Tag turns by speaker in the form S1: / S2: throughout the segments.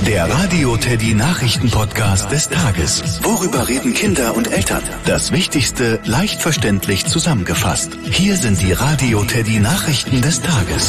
S1: Der Radio Teddy Nachrichten-Podcast des Tages. Worüber reden Kinder und Eltern? Das Wichtigste leicht verständlich zusammengefasst. Hier sind die Radio Teddy Nachrichten des Tages.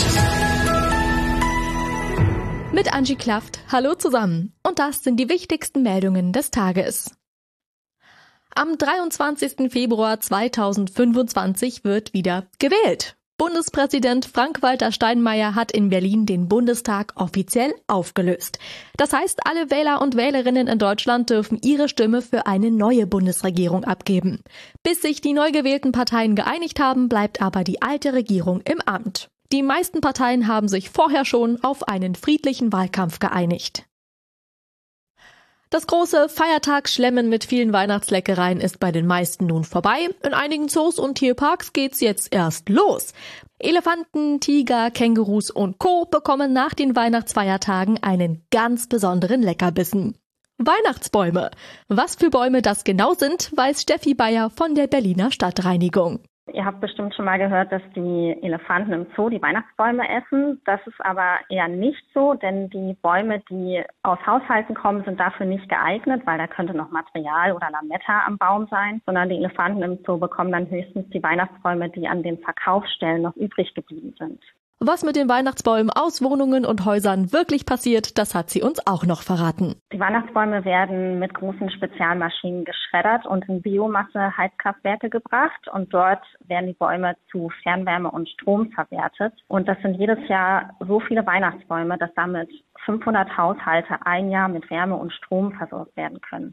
S2: Mit Angie Klaft. Hallo zusammen. Und das sind die wichtigsten Meldungen des Tages. Am 23. Februar 2025 wird wieder gewählt. Bundespräsident Frank-Walter Steinmeier hat in Berlin den Bundestag offiziell aufgelöst. Das heißt, alle Wähler und Wählerinnen in Deutschland dürfen ihre Stimme für eine neue Bundesregierung abgeben. Bis sich die neu gewählten Parteien geeinigt haben, bleibt aber die alte Regierung im Amt. Die meisten Parteien haben sich vorher schon auf einen friedlichen Wahlkampf geeinigt. Das große Feiertagsschlemmen mit vielen Weihnachtsleckereien ist bei den meisten nun vorbei. In einigen Zoos und Tierparks geht's jetzt erst los. Elefanten, Tiger, Kängurus und Co. bekommen nach den Weihnachtsfeiertagen einen ganz besonderen Leckerbissen. Weihnachtsbäume. Was für Bäume das genau sind, weiß Steffi Bayer von der Berliner Stadtreinigung.
S3: Ihr habt bestimmt schon mal gehört, dass die Elefanten im Zoo die Weihnachtsbäume essen. Das ist aber eher nicht so, denn die Bäume, die aus Haushalten kommen, sind dafür nicht geeignet, weil da könnte noch Material oder Lametta am Baum sein, sondern die Elefanten im Zoo bekommen dann höchstens die Weihnachtsbäume, die an den Verkaufsstellen noch übrig geblieben sind.
S2: Was mit den Weihnachtsbäumen aus Wohnungen und Häusern wirklich passiert, das hat sie uns auch noch verraten.
S3: Die Weihnachtsbäume werden mit großen Spezialmaschinen geschreddert und in Biomasse-Heizkraftwerke gebracht und dort werden die Bäume zu Fernwärme und Strom verwertet. Und das sind jedes Jahr so viele Weihnachtsbäume, dass damit 500 Haushalte ein Jahr mit Wärme und Strom versorgt werden können.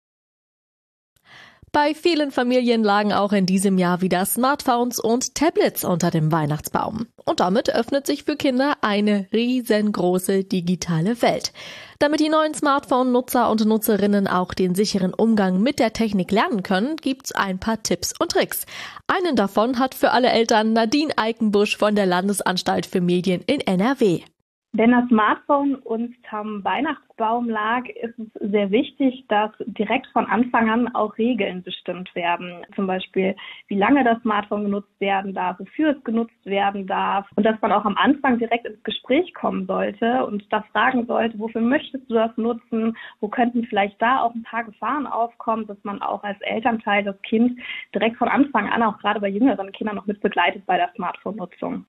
S2: Bei vielen Familien lagen auch in diesem Jahr wieder Smartphones und Tablets unter dem Weihnachtsbaum. Und damit öffnet sich für Kinder eine riesengroße digitale Welt. Damit die neuen Smartphone-Nutzer und Nutzerinnen auch den sicheren Umgang mit der Technik lernen können, gibt's ein paar Tipps und Tricks. Einen davon hat für alle Eltern Nadine Eikenbusch von der Landesanstalt für Medien in NRW.
S4: Wenn das Smartphone unterm Weihnachtsbaum lag, ist es sehr wichtig, dass direkt von Anfang an auch Regeln bestimmt werden. Zum Beispiel, wie lange das Smartphone genutzt werden darf, wofür es genutzt werden darf. Und dass man auch am Anfang direkt ins Gespräch kommen sollte und da fragen sollte, wofür möchtest du das nutzen? Wo könnten vielleicht da auch ein paar Gefahren aufkommen, dass man auch als Elternteil das Kind direkt von Anfang an, auch gerade bei jüngeren Kindern, noch mit begleitet bei der Smartphone-Nutzung.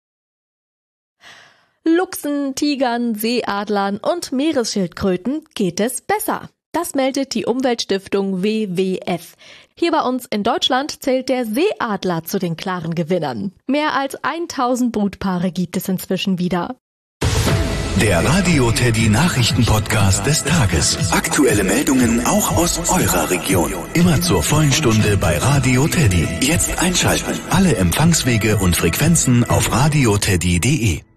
S2: Luchsen, Tigern, Seeadlern und Meeresschildkröten geht es besser. Das meldet die Umweltstiftung WWF. Hier bei uns in Deutschland zählt der Seeadler zu den klaren Gewinnern. Mehr als 1000 Brutpaare gibt es inzwischen wieder.
S1: Der Radio Teddy Nachrichten-Podcast des Tages. Aktuelle Meldungen auch aus eurer Region. Immer zur vollen Stunde bei Radio Teddy. Jetzt einschalten. Alle Empfangswege und Frequenzen auf radioteddy.de.